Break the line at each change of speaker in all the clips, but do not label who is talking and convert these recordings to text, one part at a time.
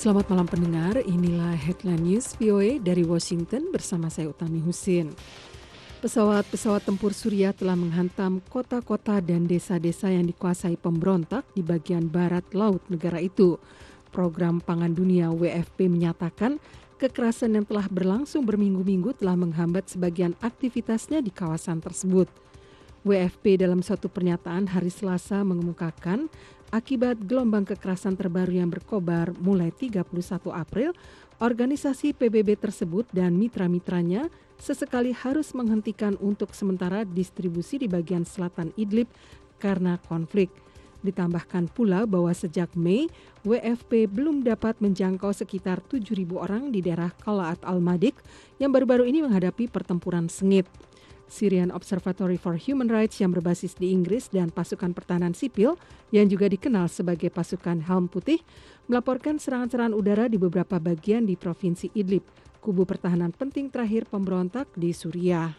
Selamat malam pendengar, inilah Headline News VOA dari Washington bersama saya Utami Husin. Pesawat-pesawat tempur Suriah telah menghantam kota-kota dan desa-desa yang dikuasai pemberontak di bagian barat laut negara itu. Program Pangan Dunia WFP menyatakan kekerasan yang telah berlangsung berminggu-minggu telah menghambat sebagian aktivitasnya di kawasan tersebut. WFP dalam suatu pernyataan hari Selasa mengemukakan akibat gelombang kekerasan terbaru yang berkobar mulai 31 April, organisasi PBB tersebut dan mitra-mitranya sesekali harus menghentikan untuk sementara distribusi di bagian selatan Idlib karena konflik. Ditambahkan pula bahwa sejak Mei, WFP belum dapat menjangkau sekitar 7.000 orang di daerah Qalaat al-Madik yang baru-baru ini menghadapi pertempuran sengit. Syrian Observatory for Human Rights yang berbasis di Inggris dan pasukan pertahanan sipil yang juga dikenal sebagai pasukan Helm Putih melaporkan serangan-serangan udara di beberapa bagian di Provinsi Idlib, kubu pertahanan penting terakhir pemberontak di Suriah.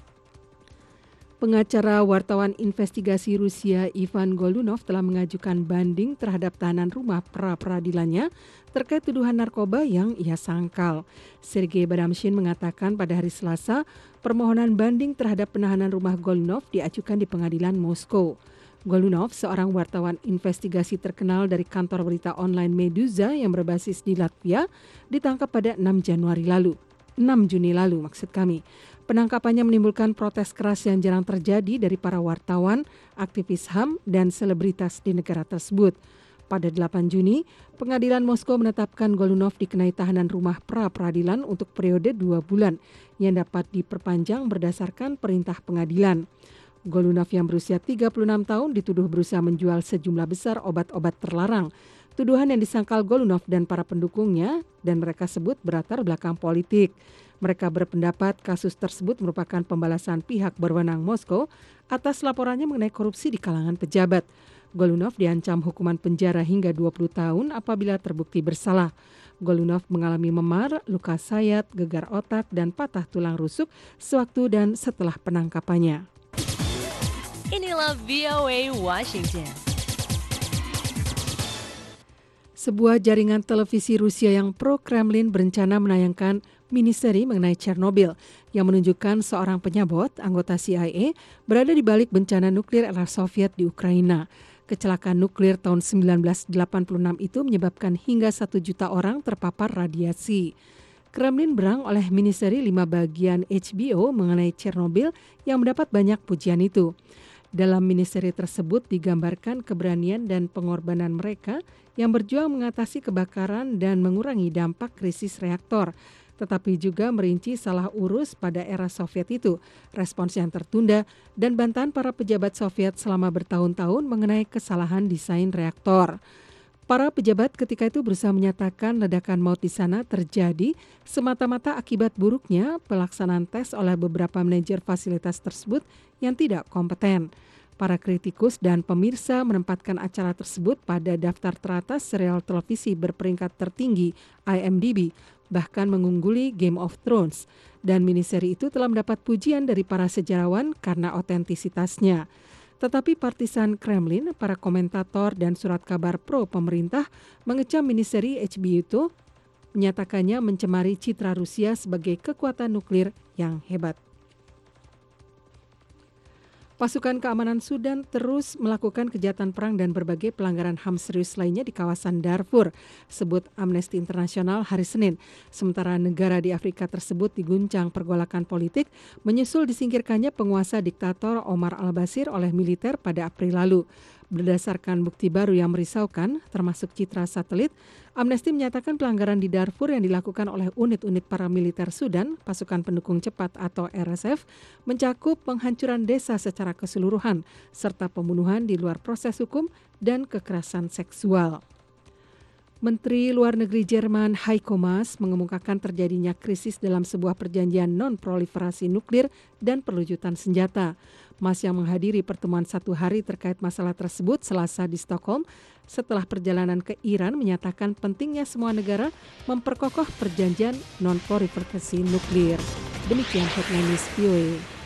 Pengacara wartawan investigasi Rusia Ivan Golunov telah mengajukan banding terhadap tahanan rumah pra-peradilannya terkait tuduhan narkoba yang ia sangkal. Sergei Badamshin mengatakan pada hari Selasa, permohonan banding terhadap penahanan rumah Golunov diajukan di pengadilan Moskow. Golunov, seorang wartawan investigasi terkenal dari kantor berita online Meduza yang berbasis di Latvia, ditangkap pada 6 Juni lalu. Penangkapannya menimbulkan protes keras yang jarang terjadi dari para wartawan, aktivis HAM, dan selebritas di negara tersebut. Pada 8 Juni, pengadilan Moskow menetapkan Golunov dikenai tahanan rumah pra-peradilan untuk periode 2 bulan yang dapat diperpanjang berdasarkan perintah pengadilan. Golunov yang berusia 36 tahun dituduh berusaha menjual sejumlah besar obat-obat terlarang. Tuduhan yang disangkal Golunov dan para pendukungnya dan mereka sebut berlatar belakang politik. Mereka berpendapat kasus tersebut merupakan pembalasan pihak berwenang Moskow atas laporannya mengenai korupsi di kalangan pejabat. Golunov diancam hukuman penjara hingga 20 tahun apabila terbukti bersalah. Golunov mengalami memar, luka sayat, gegar otak, dan patah tulang rusuk sewaktu dan setelah penangkapannya.
Inilah VOA Washington.
Sebuah jaringan televisi Rusia yang pro-Kremlin berencana menayangkan miniseri mengenai Chernobyl yang menunjukkan seorang penyabot anggota CIA berada di balik bencana nuklir era Soviet di Ukraina. Kecelakaan nuklir tahun 1986 itu menyebabkan hingga 1 juta orang terpapar radiasi. Kremlin berang oleh miniseri 5 bagian HBO mengenai Chernobyl yang mendapat banyak pujian itu. Dalam miniseri tersebut digambarkan keberanian dan pengorbanan mereka yang berjuang mengatasi kebakaran dan mengurangi dampak krisis reaktor, tetapi juga merinci salah urus pada era Soviet itu, respons yang tertunda, dan bantahan para pejabat Soviet selama bertahun-tahun mengenai kesalahan desain reaktor. Para pejabat ketika itu berusaha menyatakan ledakan maut di sana terjadi semata-mata akibat buruknya pelaksanaan tes oleh beberapa manajer fasilitas tersebut yang tidak kompeten. Para kritikus dan pemirsa menempatkan acara tersebut pada daftar teratas serial televisi berperingkat tertinggi IMDb, bahkan mengungguli Game of Thrones. Dan miniseri itu telah mendapat pujian dari para sejarawan karena otentisitasnya. Tetapi partisan Kremlin, para komentator dan surat kabar pro pemerintah mengecam miniseri HBO itu, menyatakannya mencemari citra Rusia sebagai kekuatan nuklir yang hebat. Pasukan keamanan Sudan terus melakukan kejahatan perang dan berbagai pelanggaran HAM serius lainnya di kawasan Darfur, sebut Amnesty International hari Senin. Sementara negara di Afrika tersebut diguncang pergolakan politik menyusul disingkirkannya penguasa diktator Omar al-Bashir oleh militer pada April lalu. Berdasarkan bukti baru yang merisaukan, termasuk citra satelit, Amnesty menyatakan pelanggaran di Darfur yang dilakukan oleh unit-unit paramiliter Sudan, pasukan pendukung cepat atau RSF, mencakup penghancuran desa secara keseluruhan, serta pembunuhan di luar proses hukum dan kekerasan seksual. Menteri Luar Negeri Jerman Heiko Maas mengemukakan terjadinya krisis dalam sebuah perjanjian non-proliferasi nuklir dan perlucutan senjata. Maas yang menghadiri pertemuan 1 hari terkait masalah tersebut Selasa di Stockholm setelah perjalanan ke Iran menyatakan pentingnya semua negara memperkokoh perjanjian non-proliferasi nuklir. Demikian Headline News VOA.